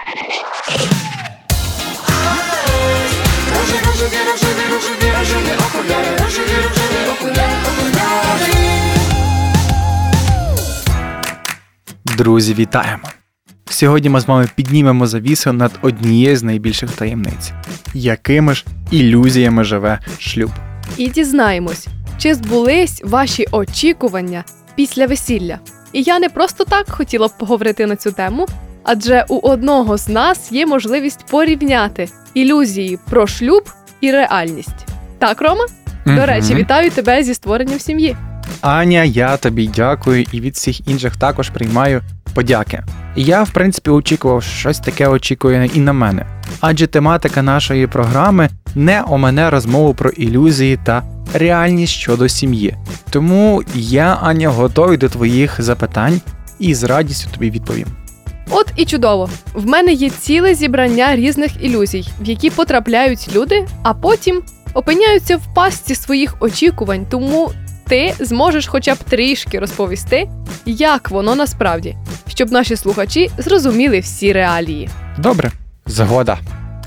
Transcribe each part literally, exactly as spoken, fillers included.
Друзі, вітаємо! Сьогодні ми з вами піднімемо завісу над однією з найбільших таємниць. Якими ж ілюзіями живе шлюб? І дізнаємось, чи збулись ваші очікування після весілля. І я не просто так хотіла б поговорити на цю тему, адже у одного з нас є можливість порівняти ілюзії про шлюб і реальність. Так, Рома? Угу. До речі, вітаю тебе зі створенням сім'ї. Аня, я тобі дякую і від всіх інших також приймаю подяки. Я, в принципі, очікував, що щось таке очікує і на мене. Адже тематика нашої програми не омине розмову про ілюзії та реальність щодо сім'ї. Тому я, Аня, готовий до твоїх запитань і з радістю тобі відповім. От і чудово. В мене є ціле зібрання різних ілюзій, в які потрапляють люди, а потім опиняються в пастці своїх очікувань, тому ти зможеш хоча б трішки розповісти, як воно насправді, щоб наші слухачі зрозуміли всі реалії. Добре, згода.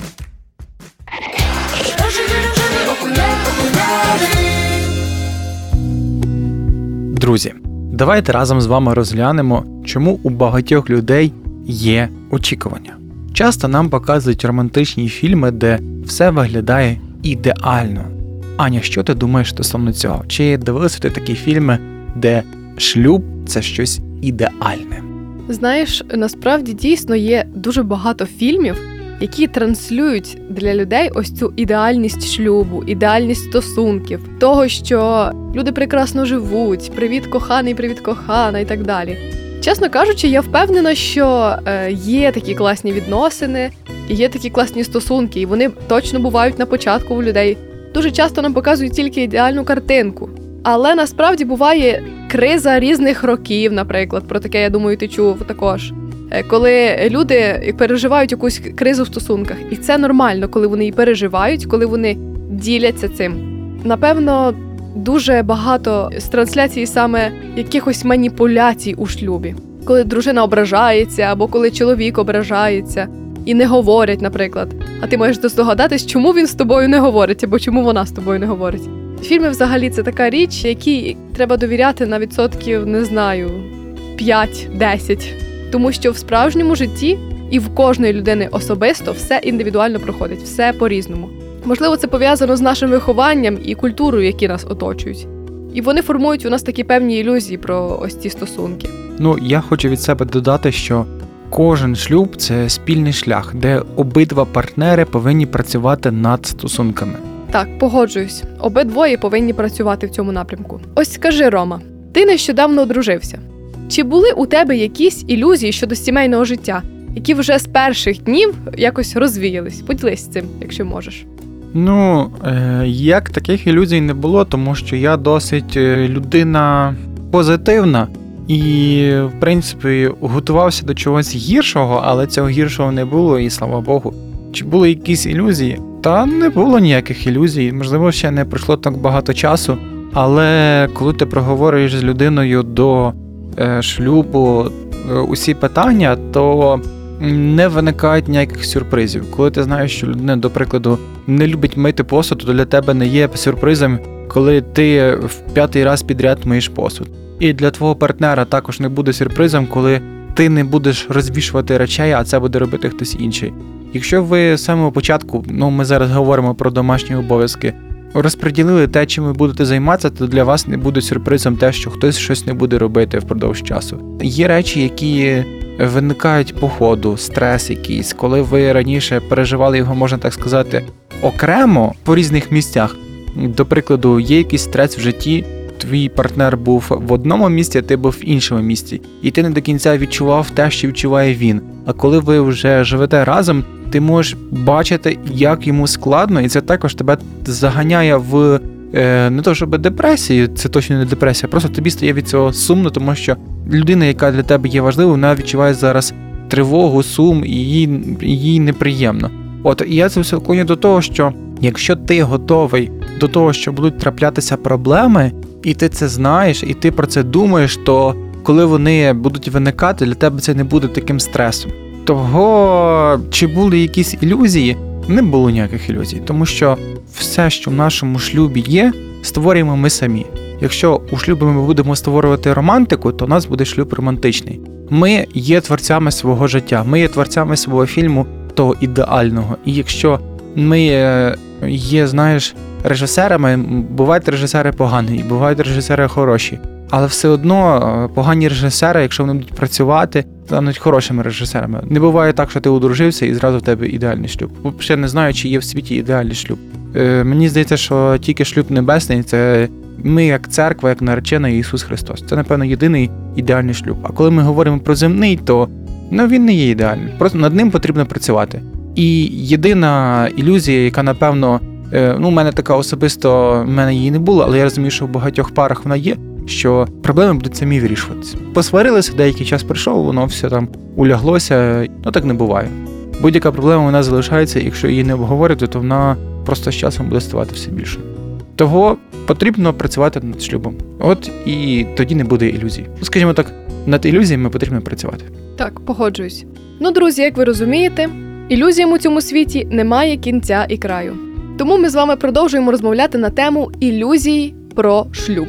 Друзі, давайте разом з вами розглянемо, чому у багатьох людей є очікування. Часто нам показують романтичні фільми, де все виглядає ідеально. Аня, що ти думаєш стосовно цього? Чи дивилися ти такі фільми, де шлюб – це щось ідеальне? Знаєш, насправді дійсно є дуже багато фільмів, які транслюють для людей ось цю ідеальність шлюбу, ідеальність стосунків, того, що люди прекрасно живуть, привіт коханий, привіт кохана і так далі. Чесно кажучи, я впевнена, що е, є такі класні відносини, є такі класні стосунки, і вони точно бувають на початку у людей. Дуже часто нам показують тільки ідеальну картинку. Але насправді буває криза різних років, наприклад. Про таке, я думаю, ти чув також. Коли люди переживають якусь кризу в стосунках. І це нормально, коли вони її переживають, коли вони діляться цим. Напевно, дуже багато з трансляції саме якихось маніпуляцій у шлюбі. Коли дружина ображається, або коли чоловік ображається і не говорять, наприклад. А ти маєш здогадатись, чому він з тобою не говорить, або чому вона з тобою не говорить. Фільми взагалі це така річ, якій треба довіряти на відсотків, не знаю, п'ять-десять. Тому що в справжньому житті і в кожної людини особисто все індивідуально проходить, все по-різному. Можливо, це пов'язано з нашим вихованням і культурою, які нас оточують. І вони формують у нас такі певні ілюзії про ось ці стосунки. Ну, я хочу від себе додати, що кожен шлюб – це спільний шлях, де обидва партнери повинні працювати над стосунками. Так, погоджуюсь. Обидвоє повинні працювати в цьому напрямку. Ось скажи, Рома, ти нещодавно одружився. Чи були у тебе якісь ілюзії щодо сімейного життя, які вже з перших днів якось розвіялись? Поділись цим, якщо можеш. Ну, е- як таких ілюзій не було, тому що я досить людина позитивна і, в принципі, готувався до чогось гіршого, але цього гіршого не було, і слава Богу. Чи були якісь ілюзії? Та не було ніяких ілюзій, можливо, ще не пройшло так багато часу, але коли ти проговорюєш з людиною до е, шлюбу е, усі питання, то не виникають ніяких сюрпризів. Коли ти знаєш, що людина, до прикладу, не любить мити посуд, то для тебе не є сюрпризом, коли ти в п'ятий раз підряд миєш посуд. І для твого партнера також не буде сюрпризом, коли ти не будеш розвішувати речей, а це буде робити хтось інший. Якщо ви з самого початку, ну ми зараз говоримо про домашні обов'язки, розподілили те, чим ви будете займатися, то для вас не буде сюрпризом те, що хтось щось не буде робити впродовж часу. Є речі, які виникають по ходу, стрес якийсь, коли ви раніше переживали його, можна так сказати, окремо по різних місцях. До прикладу, є якийсь стрес в житті, твій партнер був в одному місці, а ти був в іншому місці. І ти не до кінця відчував те, що відчуває він. А коли ви вже живете разом, ти можеш бачити, як йому складно, і це також тебе заганяє в е, не то щоб депресію, це точно не депресія, просто тобі стає від цього сумно, тому що людина, яка для тебе є важливою, вона відчуває зараз тривогу, сум, і їй, їй неприємно. От, і я це все клоню до того, що якщо ти готовий до того, що будуть траплятися проблеми, і ти це знаєш, і ти про це думаєш, то коли вони будуть виникати, для тебе це не буде таким стресом. Того, чи були якісь ілюзії, не було ніяких ілюзій, тому що все, що в нашому шлюбі є, створюємо ми самі. Якщо у шлюбі ми будемо створювати романтику, то у нас буде шлюб романтичний. Ми є творцями свого життя, ми є творцями свого фільму, того ідеального. І якщо ми є, знаєш, режисерами, бувають режисери погані, бувають режисери хороші. Але все одно погані режисери, якщо вони будуть працювати, стануть хорошими режисерами. Не буває так, що ти одружився і зразу в тебе ідеальний шлюб. Взагалі не знаю, чи є в світі ідеальний шлюб. Е, мені здається, що тільки шлюб небесний – це ми як церква, як наречена Ісус Христос. Це, напевно, єдиний ідеальний шлюб. А коли ми говоримо про земний, то ну, він не є ідеальним. Просто над ним потрібно працювати. І єдина ілюзія, яка, напевно, е, ну, в мене така особисто, в мене її не було, але я розумію, що в багатьох парах вона є, що проблеми будуть самі вирішуватися. Посварилися, деякий час пройшов, воно все там уляглося, ну так не буває. Будь-яка проблема вона залишається, і якщо її не обговорити, то вона просто з часом буде ставати все більше. Того потрібно працювати над шлюбом. От і тоді не буде ілюзій. Скажімо так, над ілюзіями потрібно працювати. Так, погоджуюсь. Ну, друзі, як ви розумієте, ілюзіям у цьому світі немає кінця і краю. Тому ми з вами продовжуємо розмовляти на тему ілюзій про шлюб.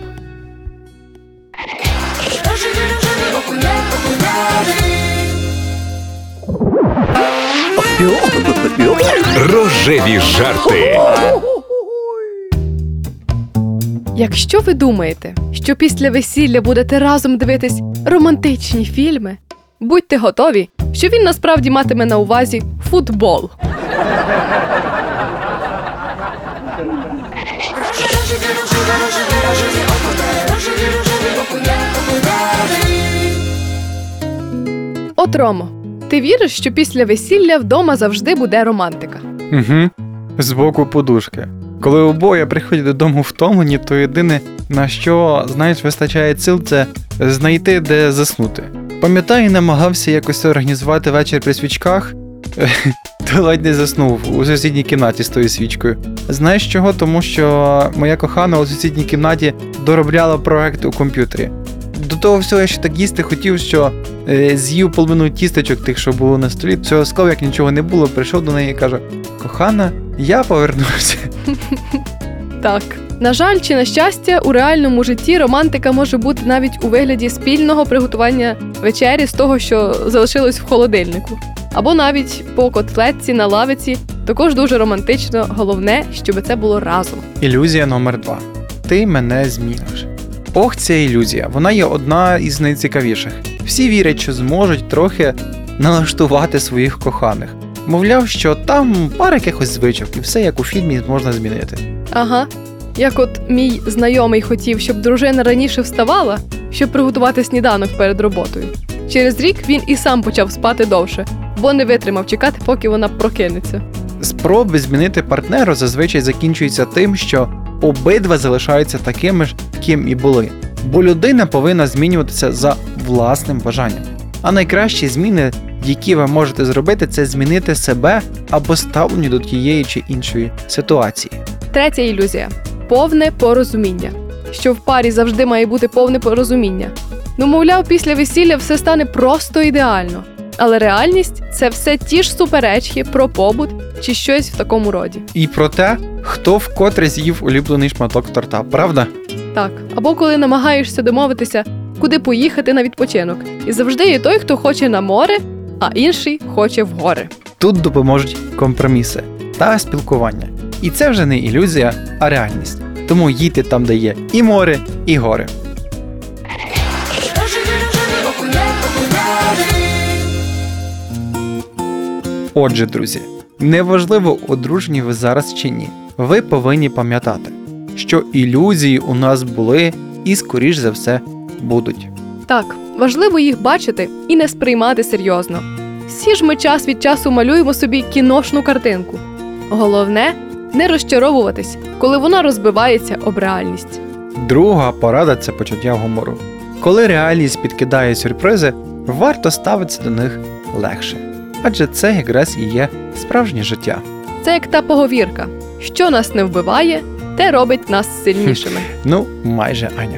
Рожеві жарти. Якщо ви думаєте, що після весілля будете разом дивитись романтичні фільми, будьте готові, що він насправді матиме на увазі футбол. От, Ромо, ти віриш, що після весілля вдома завжди буде романтика? Угу. Збоку подушки. Коли обоє приходять додому втомлені, то єдине, на що, знаєш, вистачає сил, це знайти, де заснути. Пам'ятаю, намагався якось організувати вечір при свічках, то ледь не заснув у сусідній кімнаті з тою свічкою. Знаєш чого? Тому що моя кохана у сусідній кімнаті доробляла проект у комп'ютері. До того всього я ще так їсти хотів, що е, з'їв половину тістечок тих, що було на столі. Цього склав, як нічого не було, прийшов до неї і каже: кохана, я повернувся. Так. На жаль, чи на щастя, у реальному житті романтика може бути навіть у вигляді спільного приготування вечері з того, що залишилось в холодильнику. Або навіть по котлетці на лавиці. Також дуже романтично, головне, щоб це було разом. Ілюзія номер два. Ти мене зміниш. Ох, ця ілюзія. Вона є одна із найцікавіших. Всі вірять, що зможуть трохи налаштувати своїх коханих. Мовляв, що там пара якихось звичок, і все як у фільмі можна змінити. Ага. Як от мій знайомий хотів, щоб дружина раніше вставала, щоб приготувати сніданок перед роботою. Через рік він і сам почав спати довше, бо не витримав чекати, поки вона прокинеться. Спроби змінити партнера зазвичай закінчуються тим, що обидва залишаються такими ж, ким і були. Бо людина повинна змінюватися за власним бажанням. А найкращі зміни, які ви можете зробити, це змінити себе або ставлення до тієї чи іншої ситуації. Третя ілюзія – повне порозуміння. Що в парі завжди має бути повне порозуміння. Ну, мовляв, після весілля все стане просто ідеально. Але реальність – це все ті ж суперечки про побут чи щось в такому роді. І про те, хто вкотре з'їв улюблений шматок торта, правда? Так. Або коли намагаєшся домовитися, куди поїхати на відпочинок. І завжди є той, хто хоче на море, а інший хоче в гори. Тут допоможуть компроміси та спілкування. І це вже не ілюзія, а реальність. Тому їдьте там, де є і море, і гори. Отже, друзі, неважливо, одружені ви зараз чи ні, ви повинні пам'ятати, що ілюзії у нас були і, скоріш за все, будуть. Так, важливо їх бачити і не сприймати серйозно. Всі ж ми час від часу малюємо собі кіношну картинку. Головне – не розчаровуватись, коли вона розбивається об реальність. Друга порада – це почуття гумору. Коли реальність підкидає сюрпризи, варто ставитися до них легше. Адже це якраз і є справжнє життя. Це як та поговірка. Що нас не вбиває, те робить нас сильнішими. Ну, майже, Аня.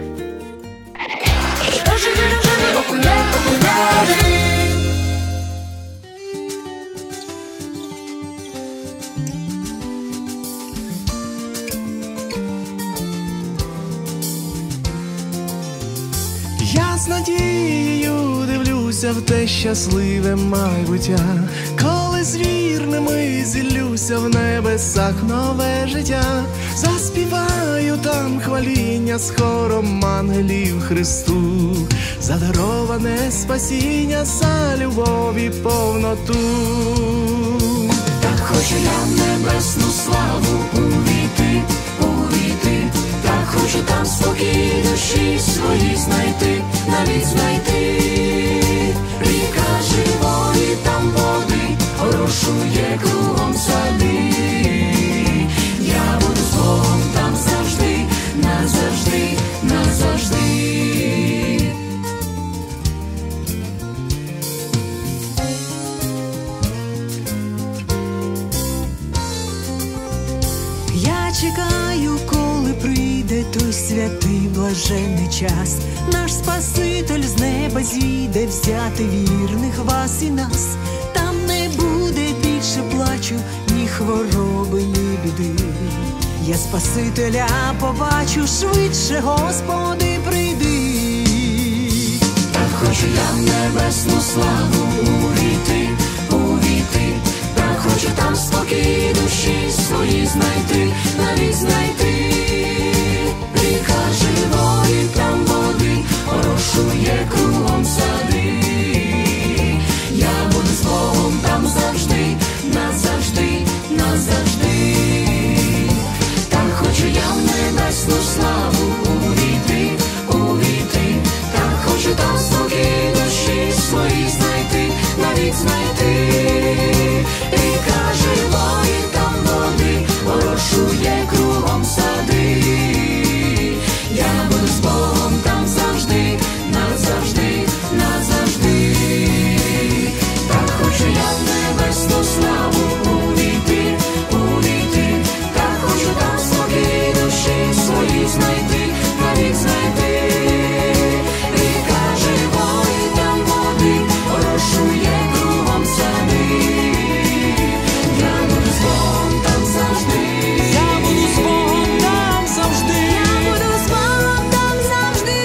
з надією дивлюся в те щасливе майбуття, коли з вірними зіллюся в небесах нове життя. Заспіваю там хваління з хором ангелів Христу, за дароване спасіння, за любові повноту. Так хочу я в небесну славу увійти, увійти, так хочу там спокій душі свої знайти, навіть знайти. Ріка живої там води, орошує кругом сади. Я буду з Богом там завжди, назавжди, назавжди. Я чекаю, коли прийде той святий блаженний час. Наш Спаситель з неба зійде взяти вірних вас і нас. Там не буде більше плачу, ні хвороби, ні біди. Я Спасителя побачу швидше, Господи, прийди. Так хочу я в небесну славу увійти, увійти, так хочу там спокій душі свої знайти, навіть знайти. Ріка живої там води, орошує кругом сади. Я буду з Богом там завжди, назавжди, назавжди. Так хочу я в небесну славу увійти, увійти, так хочу там спокій душі свої знайти, навіть знайти. Ріка живої там води, орошує кругом сади. Я буду з Богом там завжди, назавжди, назавжди. Так хочу я в небесну славу увійти, увійти, так хочу там спокій душі свої знайти, навіть знайти. Ріка живої там води, орошує кругом сади. Я буду з Богом там завжди. Я буду з Богом там завжди. Я буду з Богом там завжди.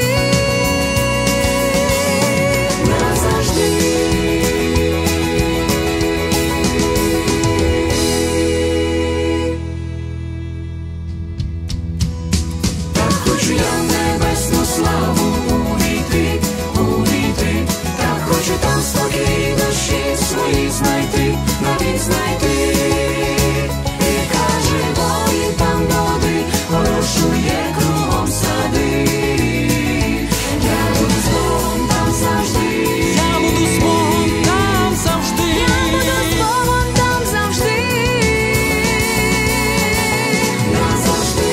Назавжди. Так хочу я в небесну славу увійти, увійти, так хочу там спокій душі свої знайти, навіть знайти. Ріка живої там води, орошує кругом сади. Я буду з Богом там завжди. Я буду з Богом там завжди. Я буду з Богом там завжди. Назавжди.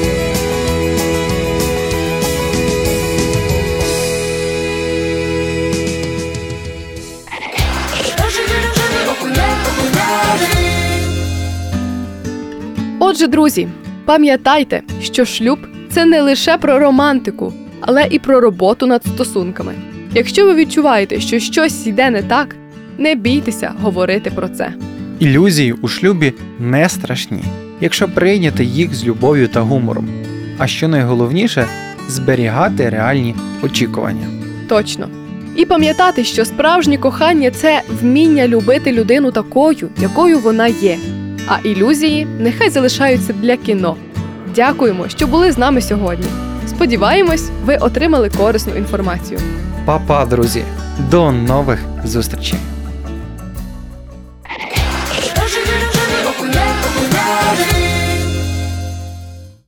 Отже, друзі, пам'ятайте, що шлюб – це не лише про романтику, але і про роботу над стосунками. Якщо ви відчуваєте, що щось йде не так, не бійтеся говорити про це. Ілюзії у шлюбі не страшні, якщо прийняти їх з любов'ю та гумором. А що найголовніше – зберігати реальні очікування. Точно. І пам'ятати, що справжнє кохання – це вміння любити людину такою, якою вона є. А ілюзії нехай залишаються для кіно. Дякуємо, що були з нами сьогодні. Сподіваємось, ви отримали корисну інформацію. Па-па, друзі! До нових зустрічей!